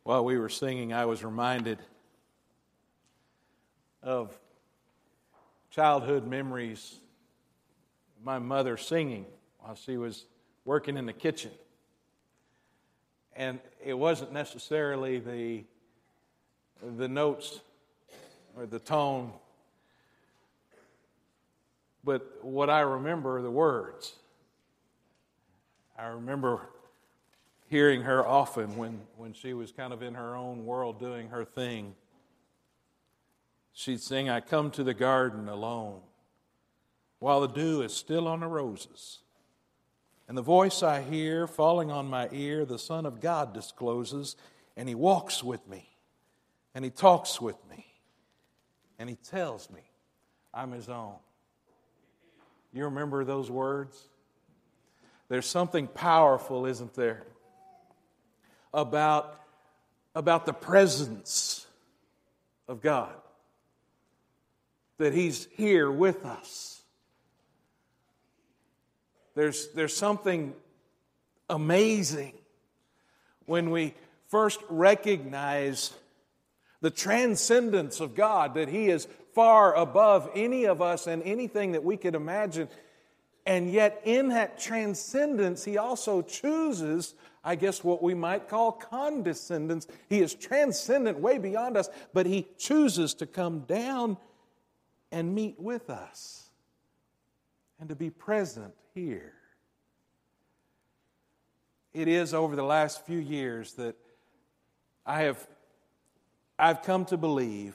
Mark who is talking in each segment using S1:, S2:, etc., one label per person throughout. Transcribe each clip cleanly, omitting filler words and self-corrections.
S1: While we were singing, I was reminded of childhood memories of my mother singing while she was working in the kitchen. And it wasn't necessarily the notes or the tone, but what I remember are the words. I remember hearing her often when she was kind of in her own world doing her thing. She'd sing, "I come to the garden alone, while the dew is still on the roses. And the voice I hear falling on my ear, the Son of God discloses, and He walks with me, and He talks with me, and He tells me I'm His own." You remember those words? There's something powerful, isn't there, about the presence of God. That He's here with us. There's something amazing when we first recognize the transcendence of God, that He is far above any of us and anything that we could imagine. And yet in that transcendence, He also chooses, I guess, what we might call condescendence. He is transcendent, way beyond us, but He chooses to come down and meet with us and to be present here. It is over the last few years that I've come to believe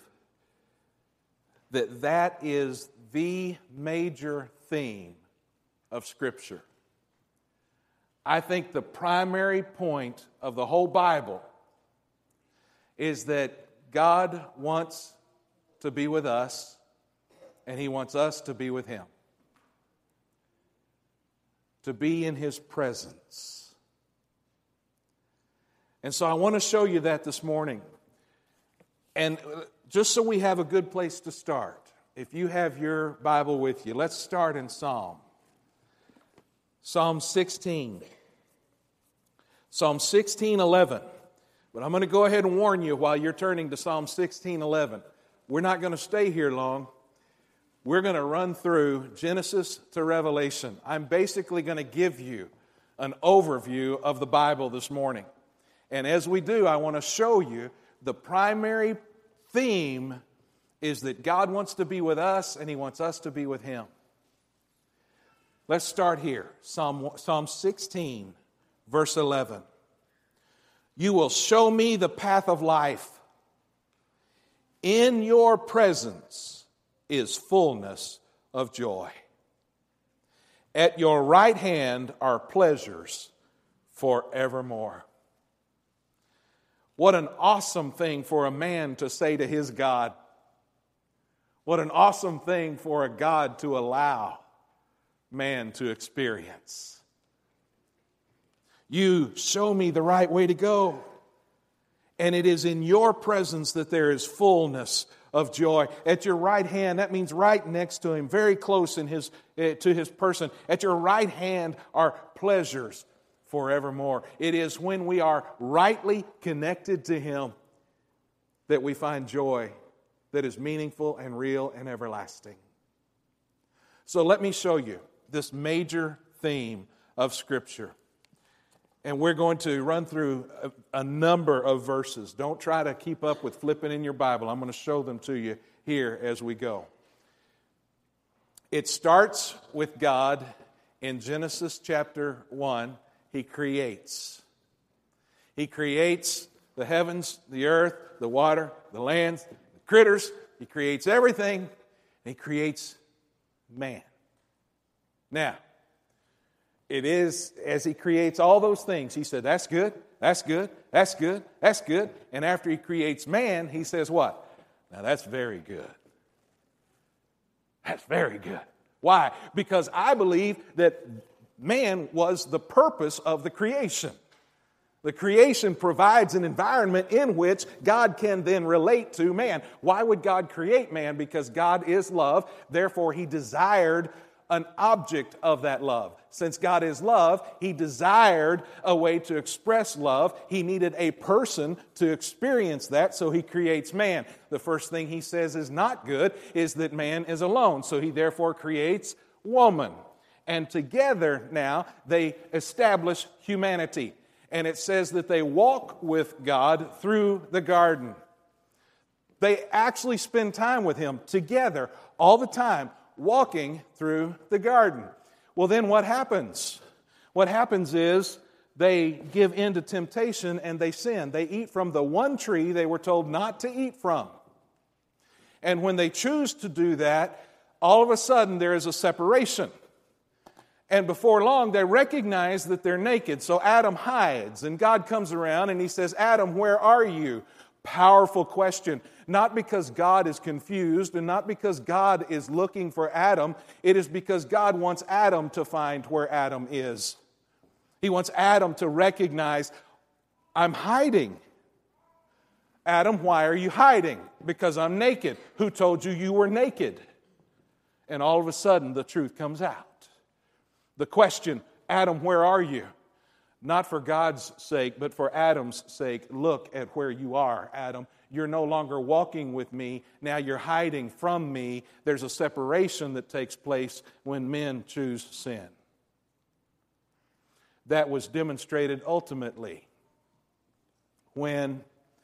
S1: that is the major theme of Scripture. I think the primary point of the whole Bible is that God wants to be with us, and He wants us to be with Him. To be in His presence. And so I want to show you that this morning. And just so we have a good place to start, if you have your Bible with you, let's start in Psalm 16. Psalm 16:11. But I'm going to go ahead and warn you while you're turning to Psalm 16:11. We're not going to stay here long. We're going to run through Genesis to Revelation. I'm basically going to give you an overview of the Bible this morning. And as we do, I want to show you the primary theme is that God wants to be with us and He wants us to be with Him. Let's start here. Psalm 16, verse 11. You will show me the path of life. In your presence is fullness of joy. At your right hand are pleasures forevermore. What an awesome thing for a man to say to his God. What an awesome thing for a God to allow man to experience. You show me the right way to go. And it is in your presence that there is fullness of joy. At your right hand, that means right next to Him, very close to His person. At your right hand are pleasures forevermore. It is when we are rightly connected to Him that we find joy that is meaningful and real and everlasting. So let me show you this major theme of Scripture. And we're going to run through a number of verses. Don't try to keep up with flipping in your Bible. I'm going to show them to you here as we go. It starts with God in Genesis chapter 1. He creates. He creates the heavens, the earth, the water, the lands, the critters. He creates everything. And He creates man. Now, it is as He creates all those things, He said, that's good, that's good, that's good, that's good. And after He creates man, He says what? Now that's very good. That's very good. Why? Because I believe that man was the purpose of the creation. The creation provides an environment in which God can then relate to man. Why would God create man? Because God is love. Therefore, He desired an object of that love. Since God is love, He desired a way to express love. He needed a person to experience that, so He creates man. The first thing He says is not good is that man is alone, so He therefore creates woman. And together now they establish humanity. And it says that they walk with God through the garden. They actually spend time with Him together all the time, walking through the garden. Well, then what happens? What happens is they give in to temptation and they sin. They eat from the one tree they were told not to eat from. And when they choose to do that, all of a sudden there is a separation. And before long, they recognize that they're naked. So Adam hides, and God comes around and He says, Adam, where are you? Powerful question. Not because God is confused and not because God is looking for Adam. It is because God wants Adam to find where Adam is. He wants Adam to recognize, I'm hiding. Adam, why are you hiding? Because I'm naked. Who told you you were naked? And all of a sudden, the truth comes out. The question, Adam, where are you? Not for God's sake, but for Adam's sake. Look at where you are, Adam. You're no longer walking with me. Now you're hiding from me. There's a separation that takes place when men choose sin. That was demonstrated ultimately when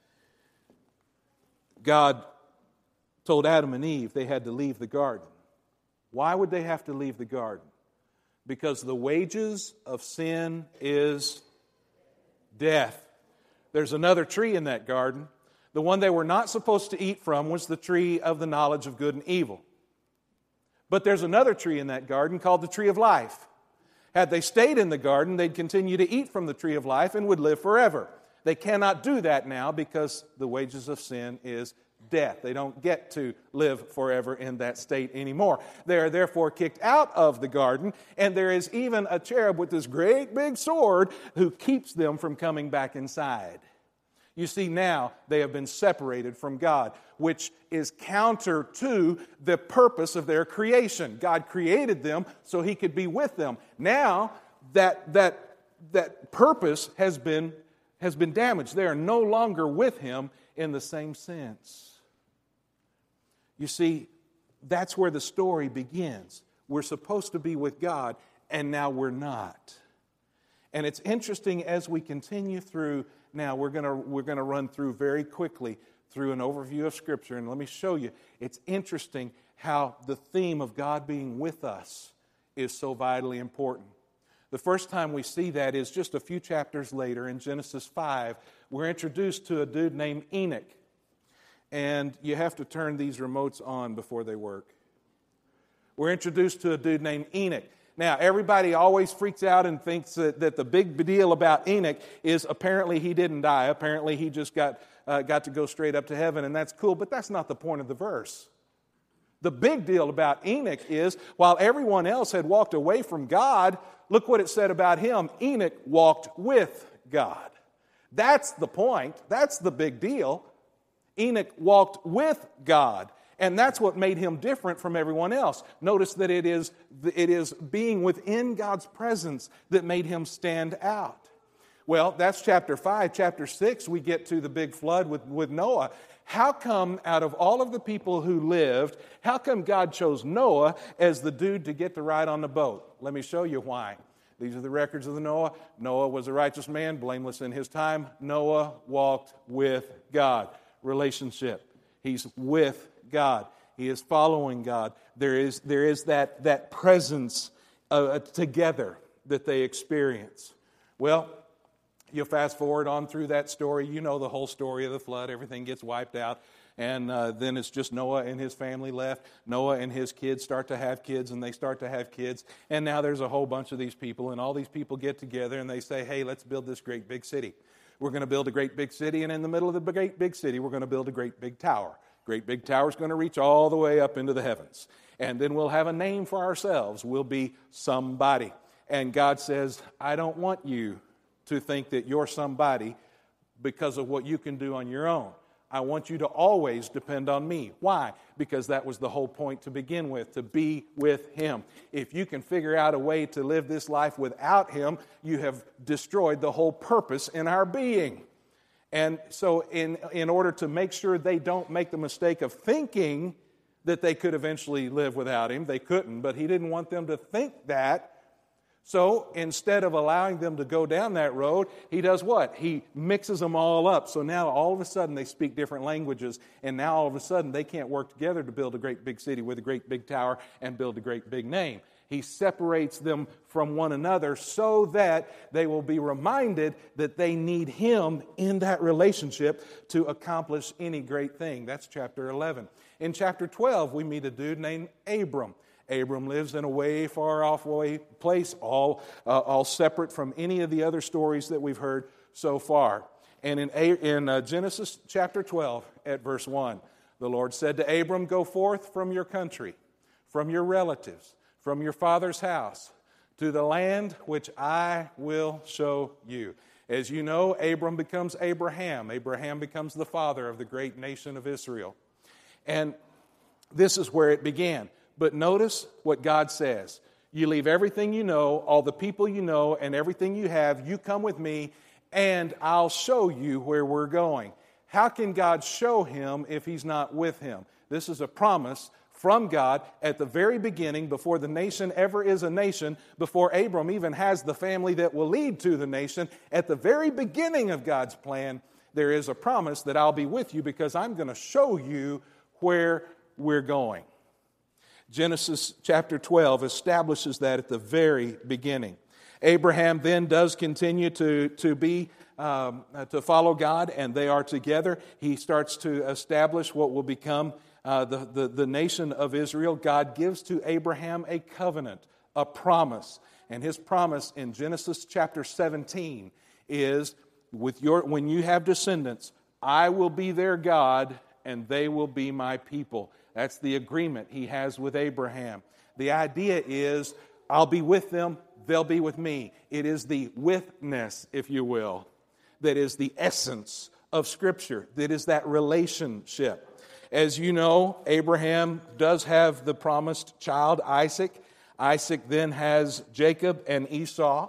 S1: God told Adam and Eve they had to leave the garden. Why would they have to leave the garden? Because the wages of sin is death. There's another tree in that garden. The one they were not supposed to eat from was the tree of the knowledge of good and evil. But there's another tree in that garden called the tree of life. Had they stayed in the garden, they'd continue to eat from the tree of life and would live forever. They cannot do that now because the wages of sin is death. They don't get to live forever in that state anymore. They are therefore kicked out of the garden, and there is even a cherub with this great big sword who keeps them from coming back inside. You see, now they have been separated from God, which is counter to the purpose of their creation. God created them so He could be with them. Now that purpose has been damaged. They are no longer with Him in the same sense. You see, that's where the story begins. We're supposed to be with God, and now we're not. And it's interesting as we continue through. Now we're going to run through very quickly through an overview of Scripture, and let me show you. It's interesting how the theme of God being with us is so vitally important. The first time we see that is just a few chapters later in Genesis 5. We're introduced to a dude named Enoch. And you have to turn these remotes on before they work. We're introduced to a dude named Enoch. Now, everybody always freaks out and thinks that the big deal about Enoch is apparently he didn't die. Apparently he just got to go straight up to heaven, and that's cool. But that's not the point of the verse. The big deal about Enoch is, while everyone else had walked away from God, look what it said about him. Enoch walked with God. That's the point. That's the big deal. Enoch walked with God, and that's what made him different from everyone else. Notice that it is being within God's presence that made him stand out. Well, that's chapter 5. Chapter 6, we get to the big flood with Noah. How come out of all of the people who lived, how come God chose Noah as the dude to get to ride on the boat? Let me show you why. These are the records of Noah. Noah was a righteous man, blameless in his time. Noah walked with God. Relationship. He's with God. He is following God. There is that presence together that they experience. Well, you fast forward on through that story. You know the whole story of the flood. Everything gets wiped out. And then it's just Noah and his family left. Noah and his kids start to have kids, and they start to have kids. And now there's a whole bunch of these people, and all these people get together, and they say, hey, let's build this great big city. We're going to build a great big city, and in the middle of the great big city, we're going to build a great big tower. Great big tower is going to reach all the way up into the heavens. And then we'll have a name for ourselves. We'll be somebody. And God says, I don't want you to think that you're somebody because of what you can do on your own. I want you to always depend on me. Why? Because that was the whole point to begin with, to be with Him. If you can figure out a way to live this life without Him, you have destroyed the whole purpose in our being. And so in order to make sure they don't make the mistake of thinking that they could eventually live without Him, they couldn't, but He didn't want them to think that. So instead of allowing them to go down that road, He does what? He mixes them all up. So now all of a sudden they speak different languages, and now all of a sudden they can't work together to build a great big city with a great big tower and build a great big name. He separates them from one another so that they will be reminded that they need Him in that relationship to accomplish any great thing. That's chapter 11. In chapter 12, we meet a dude named Abram. Abram lives in a way far off place, all separate from any of the other stories that we've heard so far. And in Genesis chapter 12 at verse 1, the Lord said to Abram, "Go forth from your country, from your relatives, from your father's house, to the land which I will show you." As you know, Abram becomes Abraham. Abraham becomes the father of the great nation of Israel. And this is where it began. But notice what God says. You leave everything you know, all the people you know, and everything you have. You come with me, and I'll show you where we're going. How can God show him if He's not with him? This is a promise from God at the very beginning, before the nation ever is a nation, before Abram even has the family that will lead to the nation. At the very beginning of God's plan, there is a promise that I'll be with you because I'm going to show you where we're going. Genesis chapter 12 establishes that at the very beginning. Abraham then does continue to follow God, and they are together. He starts to establish what will become the nation of Israel. God gives to Abraham a covenant, a promise. And His promise in Genesis chapter 17 is, when you have descendants, I will be their God, and they will be my people. That's the agreement He has with Abraham. The idea is, I'll be with them, they'll be with me. It is the withness, if you will, that is the essence of Scripture, that is that relationship. As you know, Abraham does have the promised child, Isaac. Isaac then has Jacob and Esau.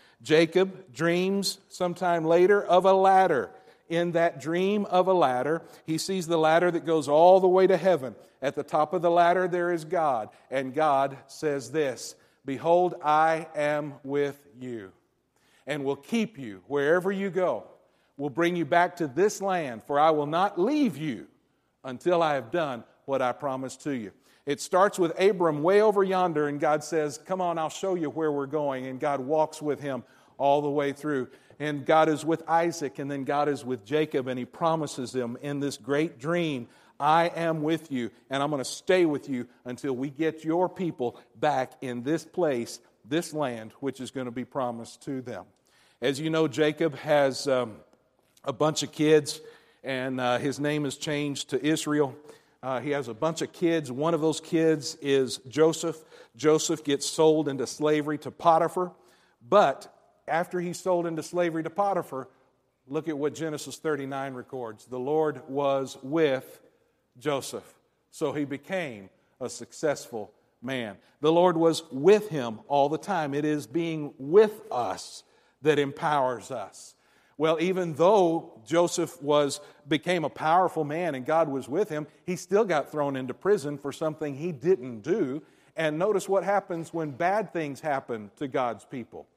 S1: Jacob dreams sometime later of a ladder. In that dream of a ladder, he sees the ladder that goes all the way to heaven. At the top of the ladder there is God, and God says this, "Behold, I am with you, and will keep you wherever you go. Will bring you back to this land, for I will not leave you until I have done what I promised to you." It starts with Abram way over yonder, and God says, "Come on, I'll show you where we're going." And God walks with him all the way through. And God is with Isaac, and then God is with Jacob, and He promises him in this great dream, I am with you, and I'm going to stay with you until we get your people back in this place, this land, which is going to be promised to them. As you know, Jacob has a bunch of kids, and his name is changed to Israel. He has a bunch of kids. One of those kids is Joseph. Joseph gets sold into slavery to Potiphar, but after he's sold into slavery to Potiphar, look at what Genesis 39 records. The Lord was with Joseph, so he became a successful man. The Lord was with him all the time. It is being with us that empowers us. Well, even though Joseph became a powerful man and God was with him, he still got thrown into prison for something he didn't do. And notice what happens when bad things happen to God's people.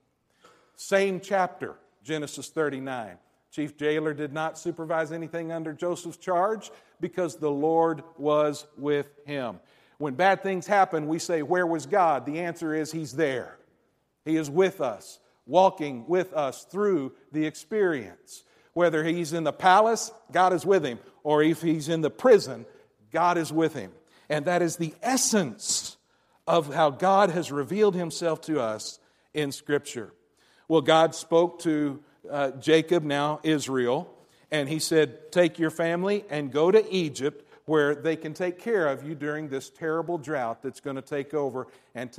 S1: Same chapter, Genesis 39. Chief jailer did not supervise anything under Joseph's charge because the Lord was with him. When bad things happen, we say, where was God? The answer is He's there. He is with us, walking with us through the experience. Whether He's in the palace, God is with him. Or if He's in the prison, God is with him. And that is the essence of how God has revealed Himself to us in Scripture. Well, God spoke to Jacob, now Israel, and He said, take your family and go to Egypt where they can take care of you during this terrible drought that's going to take over and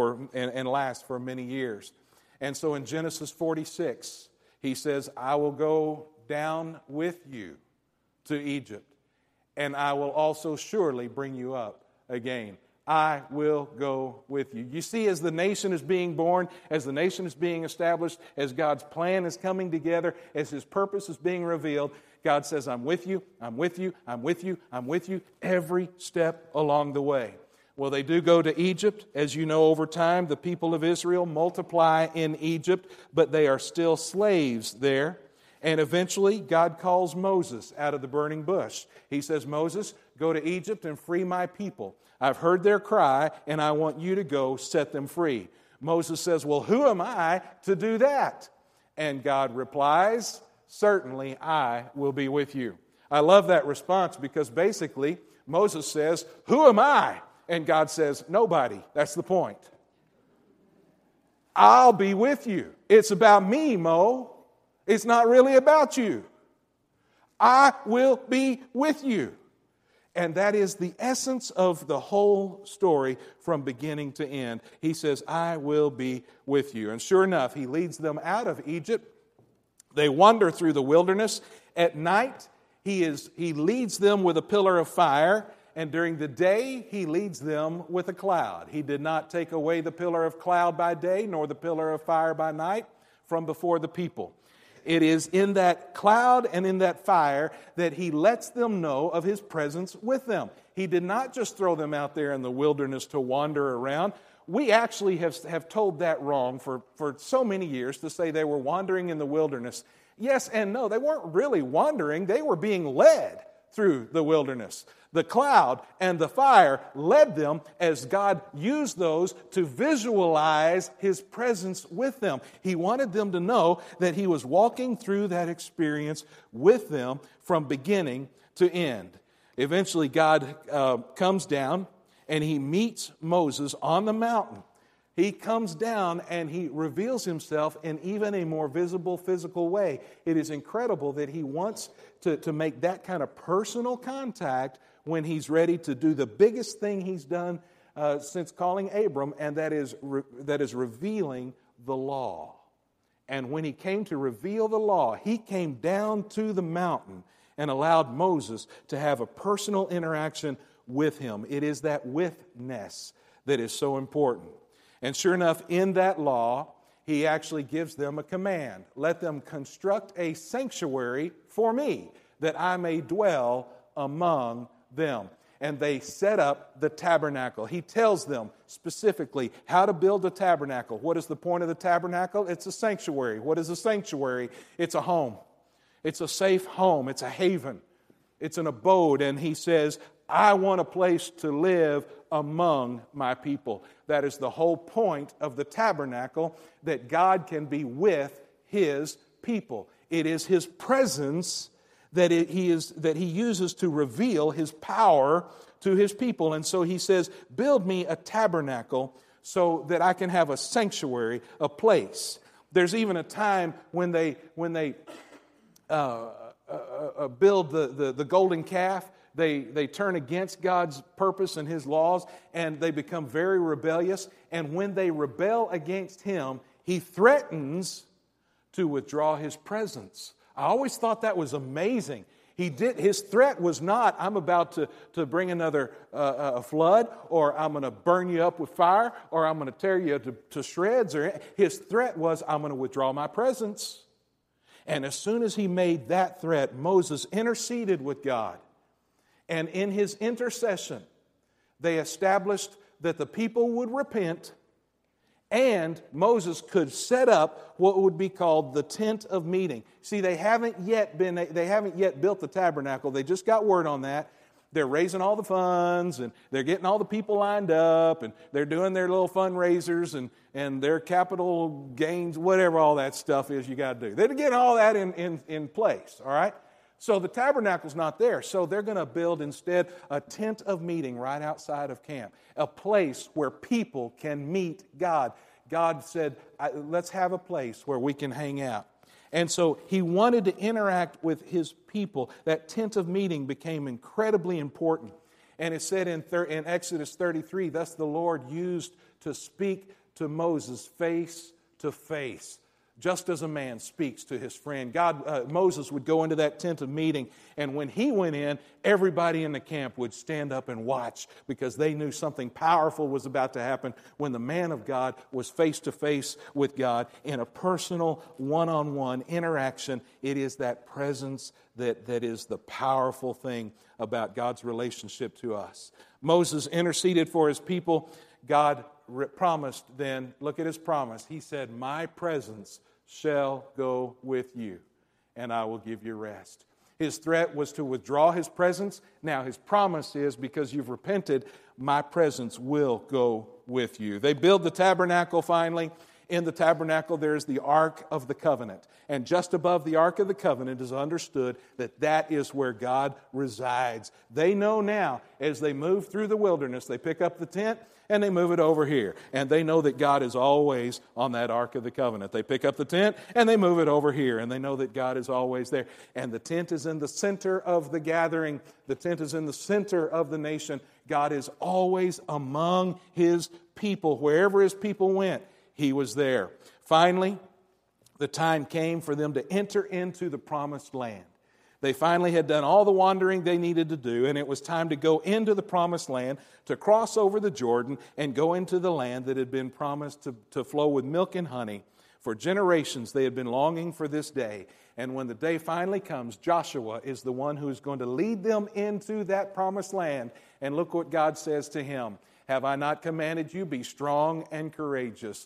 S1: last for many years. And so in Genesis 46, He says, I will go down with you to Egypt, and I will also surely bring you up again. I will go with you. You see, as the nation is being born, as the nation is being established, as God's plan is coming together, as His purpose is being revealed, God says, I'm with you, I'm with you, I'm with you, I'm with you, every step along the way. Well, they do go to Egypt. As you know, over time, the people of Israel multiply in Egypt, but they are still slaves there. And eventually, God calls Moses out of the burning bush. He says, Moses, go to Egypt and free my people. I've heard their cry, and I want you to go set them free. Moses says, well, who am I to do that? And God replies, certainly I will be with you. I love that response because basically Moses says, who am I? And God says, nobody. That's the point. I'll be with you. It's about me, Mo. It's not really about you. I will be with you. And that is the essence of the whole story from beginning to end. He says, I will be with you. And sure enough, He leads them out of Egypt. They wander through the wilderness. At night, He leads them with a pillar of fire. And during the day, He leads them with a cloud. He did not take away the pillar of cloud by day, nor the pillar of fire by night from before the people. It is in that cloud and in that fire that He lets them know of His presence with them. He did not just throw them out there in the wilderness to wander around. We actually have told that wrong for so many years, to say they were wandering in the wilderness. Yes and no, they weren't really wandering. They were being led through the wilderness. The cloud and the fire led them as God used those to visualize His presence with them. He wanted them to know that He was walking through that experience with them from beginning to end. Eventually, God comes down and He meets Moses on the mountain. He comes down and He reveals Himself in even a more visible, physical way. It is incredible that He wants to make that kind of personal contact when He's ready to do the biggest thing He's done since calling Abram, and that is revealing the law. And when He came to reveal the law, He came down to the mountain and allowed Moses to have a personal interaction with Him. It is that witness that is so important. And sure enough, in that law, He actually gives them a command. Let them construct a sanctuary for me, that I may dwell among them. And they set up the tabernacle. He tells them specifically how to build a tabernacle. What is the point of the tabernacle? It's a sanctuary. What is a sanctuary? It's a home. It's a safe home. It's a haven. It's an abode. And He says, I want a place to live among my people. That is the whole point of the tabernacle, that God can be with His people. It is His presence that He uses to reveal His power to His people. And so He says, build me a tabernacle so that I can have a sanctuary, a place. There's even a time when they build the golden calf. They turn against God's purpose and His laws, and they become very rebellious. And when they rebel against Him, He threatens to withdraw His presence. I always thought that was amazing. His threat was not, I'm about to bring another flood, or I'm going to burn you up with fire, or I'm going to tear you to shreds. His threat was, I'm going to withdraw my presence. And as soon as He made that threat, Moses interceded with God. And in his intercession, they established that the people would repent, and Moses could set up what would be called the tent of meeting. See, they haven't yet built the tabernacle. They just got word on that. They're raising all the funds, and they're getting all the people lined up, and they're doing their little fundraisers and their capital gains, whatever all that stuff is you got to do. They're getting all that in place, all right? So the tabernacle's not there. So they're going to build instead a tent of meeting right outside of camp, a place where people can meet God. God said, let's have a place where we can hang out. And so He wanted to interact with His people. That tent of meeting became incredibly important. And it said in Exodus 33, thus the Lord used to speak to Moses face to face. just as a man speaks to his friend. Moses would go into that tent of meeting, and when he went in, everybody in the camp would stand up and watch because they knew something powerful was about to happen when the man of God was face to face with God in a personal, one-on-one interaction. It is that presence that is the powerful thing about God's relationship to us. Moses interceded for his people. God promised then, look at his promise. He said, my presence shall go with you, and I will give you rest. His threat was to withdraw his presence. Now his promise is, because you've repented, my presence will go with you. They build the tabernacle finally. In the tabernacle, there's the Ark of the Covenant. And just above the Ark of the Covenant is understood that is where God resides. They know now, as they move through the wilderness, they pick up the tent and they move it over here. And they know that God is always on that Ark of the Covenant. They pick up the tent and they move it over here. And they know that God is always there. And the tent is in the center of the gathering. The tent is in the center of the nation. God is always among His people. Wherever His people went, He was there. Finally, the time came for them to enter into the promised land. They finally had done all the wandering they needed to do, and it was time to go into the promised land, to cross over the Jordan and go into the land that had been promised to flow with milk and honey. For generations they had been longing for this day. And when the day finally comes, Joshua is the one who is going to lead them into that promised land. And look what God says to him. Have I not commanded you? Be strong and courageous.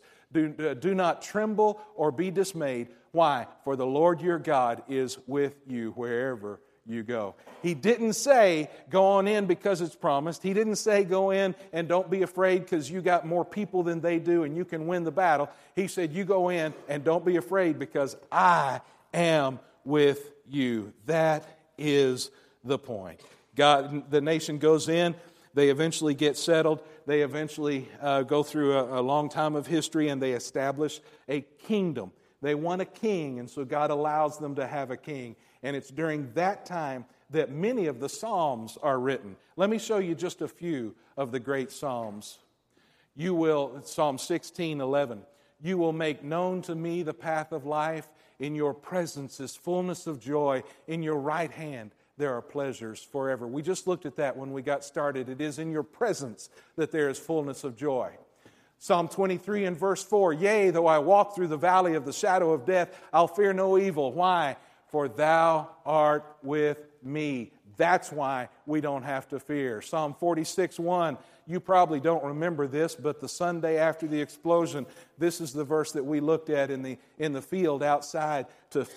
S1: Do not tremble or be dismayed. Why? For the Lord your God is with you wherever you go. He didn't say go on in because it's promised. He didn't say go in and don't be afraid because you got more people than they do and you can win the battle. He said you go in and don't be afraid because I am with you. That is the point. The nation goes in. They eventually get settled. They eventually go through a long time of history and they establish a kingdom. They want a king, and so God allows them to have a king. And it's during that time that many of the Psalms are written. Let me show you just a few of the great Psalms. Psalm 16:11. You will make known to me the path of life. In your presence is fullness of joy. In your right hand there are pleasures forever. We just looked at that when we got started. It is in your presence that there is fullness of joy. Psalm 23 and verse 4, yea, though I walk through the valley of the shadow of death, I'll fear no evil. Why? For thou art with me. That's why we don't have to fear. Psalm 46:1, you probably don't remember this, but the Sunday after the explosion, this is the verse that we looked at in the field outside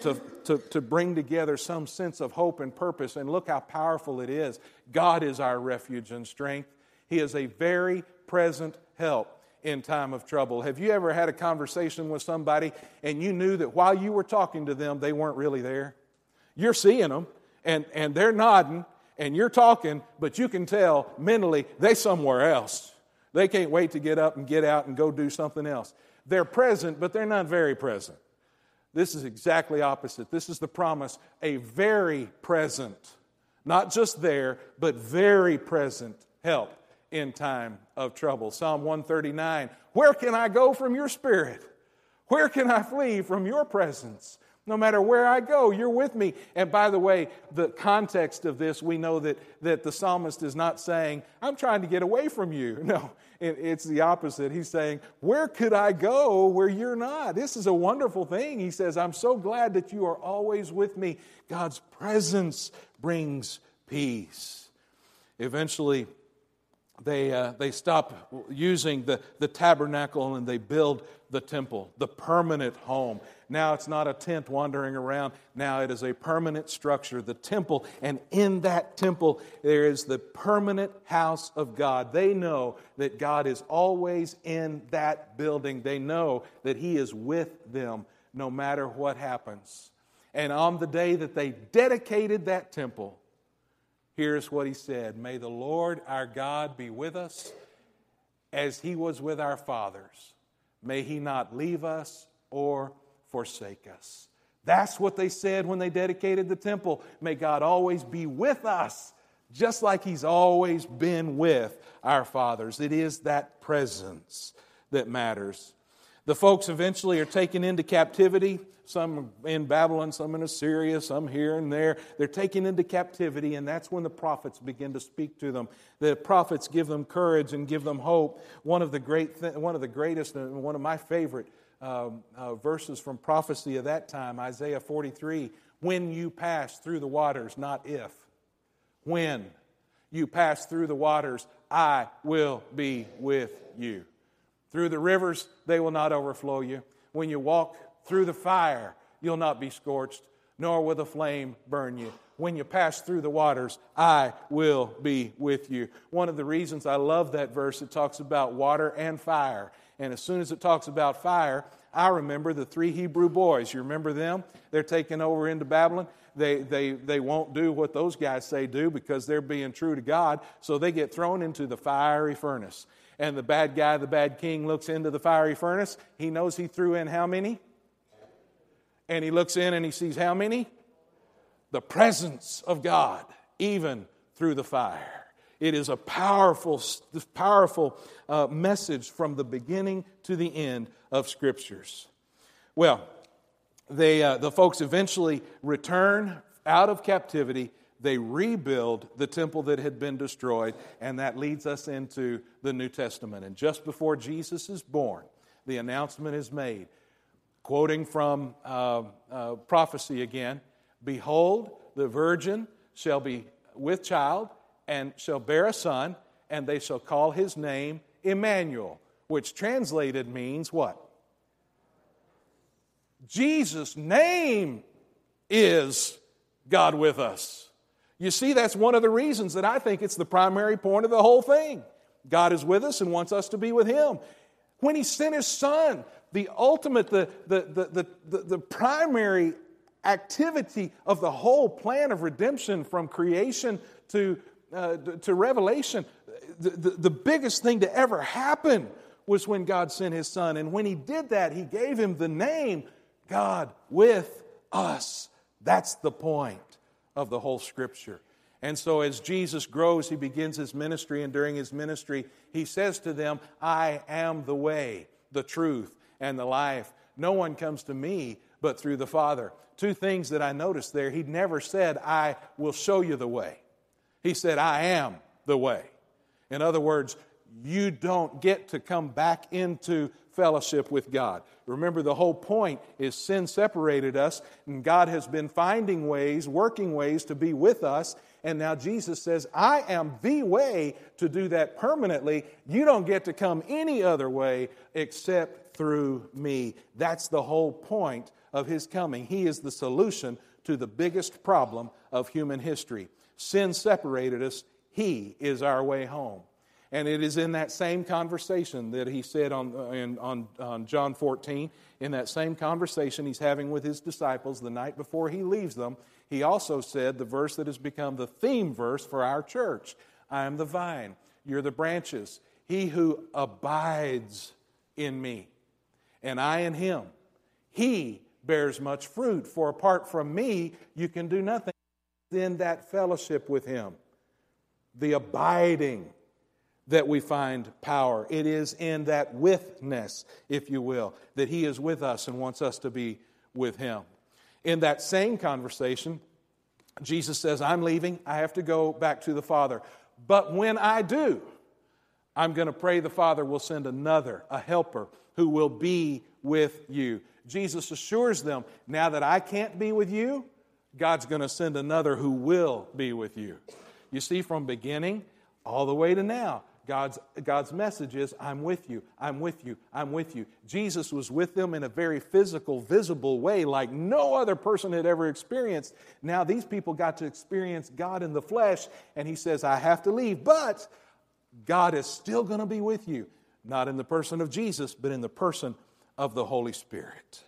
S1: to bring together some sense of hope and purpose. And look how powerful it is. God is our refuge and strength. He is a very present help in time of trouble. Have you ever had a conversation with somebody and you knew that while you were talking to them, they weren't really there? You're seeing them and they're nodding and you're talking, but you can tell mentally they're somewhere else. They can't wait to get up and get out and go do something else. They're present, but they're not very present. This is exactly opposite. This is the promise, a very present, not just there, but very present help in time of trouble. Psalm 139, where can I go from your spirit? Where can I flee from your presence? No matter where I go, you're with me. And by the way, the context of this, we know that the psalmist is not saying, I'm trying to get away from you. No, it's the opposite. He's saying, where could I go where you're not? This is a wonderful thing. He says, I'm so glad that you are always with me. God's presence brings peace. Eventually, they stop using the tabernacle and they build the temple, the permanent home. Now it's not a tent wandering around. Now it is a permanent structure, the temple. And in that temple, there is the permanent house of God. They know that God is always in that building. They know that He is with them no matter what happens. And on the day that they dedicated that temple, here's what He said, may the Lord our God be with us as He was with our fathers. May He not leave us or forsake us. That's what they said when they dedicated the temple. May God always be with us, just like He's always been with our fathers. It is that presence that matters. The folks eventually are taken into captivity. Some in Babylon, some in Assyria, some here and there. They're taken into captivity, and that's when the prophets begin to speak to them. The prophets give them courage and give them hope. One of the greatest, and one of my favorite verses from prophecy of that time, Isaiah 43, when you pass through the waters, not if. When you pass through the waters, I will be with you. Through the rivers, they will not overflow you. When you walk through the fire, you'll not be scorched, nor will the flame burn you. When you pass through the waters, I will be with you. One of the reasons I love that verse, it talks about water and fire. And as soon as it talks about fire, I remember the 3 Hebrew boys. You remember them? They're taken over into Babylon. They won't do what those guys say do because they're being true to God. So they get thrown into the fiery furnace. And the bad guy, the bad king, looks into the fiery furnace. He knows he threw in how many? And he looks in and he sees how many? The presence of God, even through the fire. It is a powerful message from the beginning to the end of Scriptures. Well, the folks eventually return out of captivity. They rebuild the temple that had been destroyed, and that leads us into the New Testament. And just before Jesus is born, the announcement is made, quoting from prophecy again, "Behold, the virgin shall be with child, and shall bear a son, and they shall call his name Emmanuel," which translated means what? Jesus' name is God with us. You see, that's one of the reasons that I think it's the primary point of the whole thing. God is with us and wants us to be with Him. When He sent His Son, the ultimate, the primary activity of the whole plan of redemption from creation to Revelation, the biggest thing to ever happen was when God sent His Son. And when He did that, He gave Him the name God with us. That's the point of the whole Scripture. And so as Jesus grows, He begins His ministry, and during His ministry, He says to them, "I am the way, the truth, and the life. No one comes to me but through the Father." Two things that I noticed there. He never said, "I will show you the way." He said, "I am the way." In other words, you don't get to come back into fellowship with God. Remember, the whole point is sin separated us, and God has been finding ways, working ways to be with us, and now Jesus says, "I am the way to do that permanently. You don't get to come any other way except through me." That's the whole point of His coming. He is the solution to the biggest problem of human history. Sin separated us. He is our way home. And it is in that same conversation that He said on John 14, in that same conversation He's having with His disciples the night before He leaves them, He also said the verse that has become the theme verse for our church. "I am the vine, you're the branches. He who abides in me, and I in him, he bears much fruit. For apart from me, you can do nothing." In that fellowship with Him, the abiding, that we find power. It is in that withness, if you will, that He is with us and wants us to be with Him. In that same conversation, Jesus says, "I'm leaving. I have to go back to the Father. But when I do, I'm going to pray the Father will send another, a helper, who will be with you." Jesus assures them, now that I can't be with you, God's going to send another who will be with you. You see, from beginning all the way to now, God's message is, "I'm with you, I'm with you, I'm with you." Jesus was with them in a very physical, visible way like no other person had ever experienced. Now these people got to experience God in the flesh, and He says, "I have to leave, but God is still going to be with you." Not in the person of Jesus, but in the person of the Holy Spirit.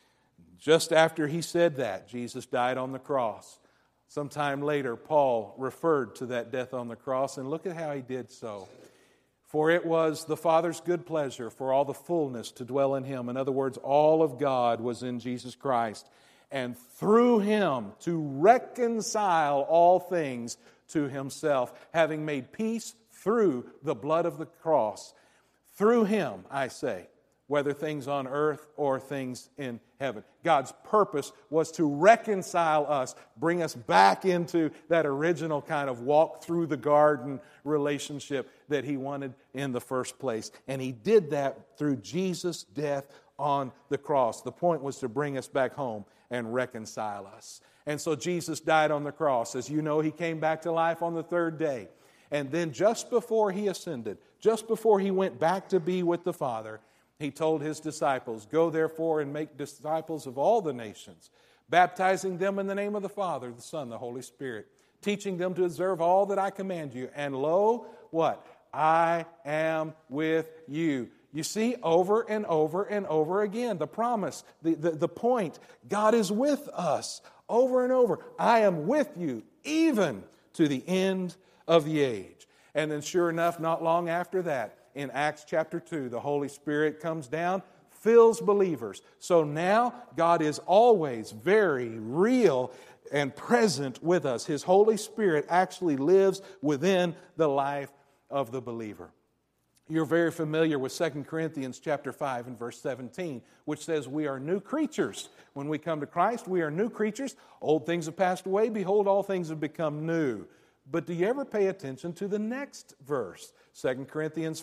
S1: Just after He said that, Jesus died on the cross. Sometime later, Paul referred to that death on the cross, and look at how he did so. "For it was the Father's good pleasure for all the fullness to dwell in Him." In other words, all of God was in Jesus Christ. "And through Him to reconcile all things to Himself, having made peace through the blood of the cross." Through Him, I say, whether things on earth or things in heaven. God's purpose was to reconcile us, bring us back into that original kind of walk through the garden relationship that He wanted in the first place. And He did that through Jesus' death on the cross. The point was to bring us back home and reconcile us. And so Jesus died on the cross. As you know, He came back to life on the third day. And then just before He ascended, just before He went back to be with the Father, He told His disciples, "Go therefore and make disciples of all the nations, baptizing them in the name of the Father, the Son, the Holy Spirit, teaching them to observe all that I command you. And lo," what? "I am with you." You see, over and over and over again, the promise, the point, God is with us over and over. "I am with you even to the end of the age." And then sure enough, not long after that, in Acts chapter 2, the Holy Spirit comes down, fills believers. So now God is always very real and present with us. His Holy Spirit actually lives within the life of the believer. You're very familiar with 2 Corinthians chapter 5 and verse 17, which says we are new creatures. When we come to Christ, we are new creatures. Old things have passed away. Behold, all things have become new. But do you ever pay attention to the next verse? 2 Corinthians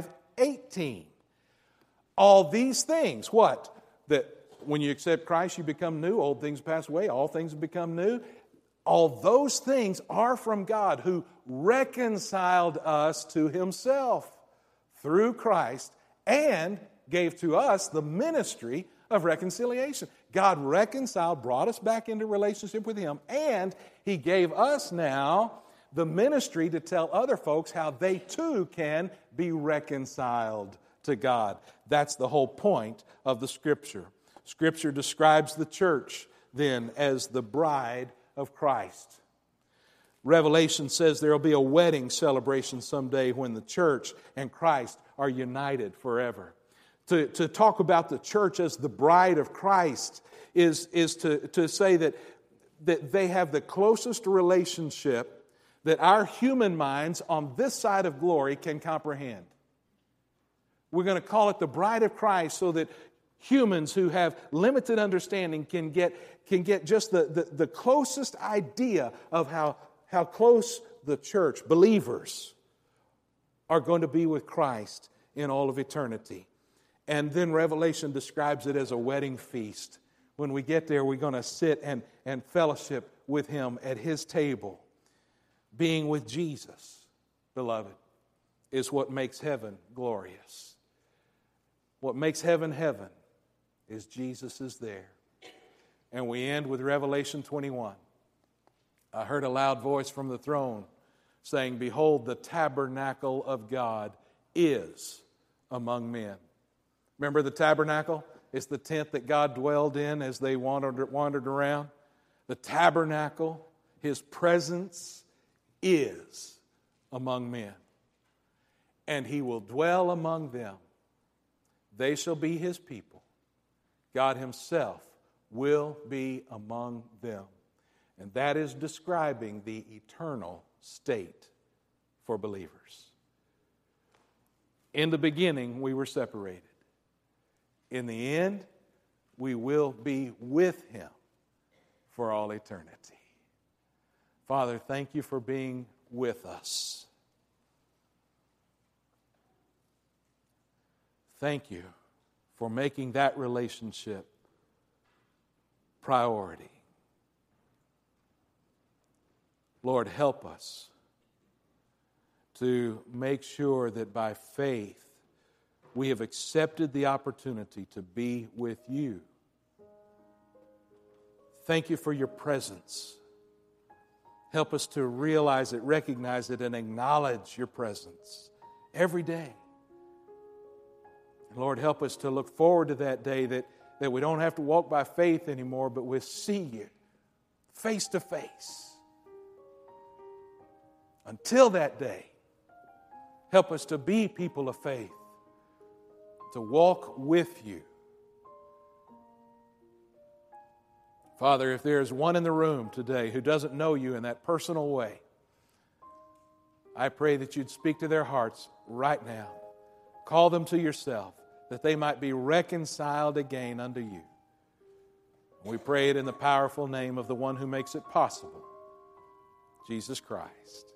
S1: 5:18. All these things, what? That when you accept Christ, you become new. Old things pass away. All things have become new. All those things are from God, who reconciled us to Himself through Christ and gave to us the ministry of reconciliation. God reconciled, brought us back into relationship with Him, and He gave us now the ministry to tell other folks how they too can be reconciled to God. That's the whole point of the Scripture. Scripture describes the church then as the bride of Christ. Revelation says there will be a wedding celebration someday when the church and Christ are united forever. To talk about the church as the bride of Christ is to say that they have the closest relationship that our human minds on this side of glory can comprehend. We're going to call it the bride of Christ so that humans who have limited understanding can get just the closest idea of how close the church, believers, are going to be with Christ in all of eternity. And then Revelation describes it as a wedding feast. When we get there, we're going to sit and fellowship with Him at His table. Being with Jesus, beloved, is what makes heaven glorious. What makes heaven heaven is Jesus is there. And we end with Revelation 21. I heard a loud voice from the throne saying, "Behold, the tabernacle of God is among men." Remember the tabernacle? It's the tent that God dwelled in as they wandered around. The tabernacle, His presence is among men. And He will dwell among them. They shall be His people. God Himself will be among them. And that is describing the eternal state for believers. In the beginning, we were separated. In the end, we will be with Him for all eternity. Father, thank You for being with us. Thank You for making that relationship priority. Lord, help us to make sure that by faith we have accepted the opportunity to be with You. Thank You for Your presence. Help us to realize it, recognize it, and acknowledge Your presence every day. And Lord, help us to look forward to that day that we don't have to walk by faith anymore, but we'll see You face to face. Until that day, help us to be people of faith, to walk with You. Father, if there is one in the room today who doesn't know You in that personal way, I pray that You'd speak to their hearts right now. Call them to Yourself, that they might be reconciled again unto you. We pray it in the powerful name of the one who makes it possible, Jesus Christ.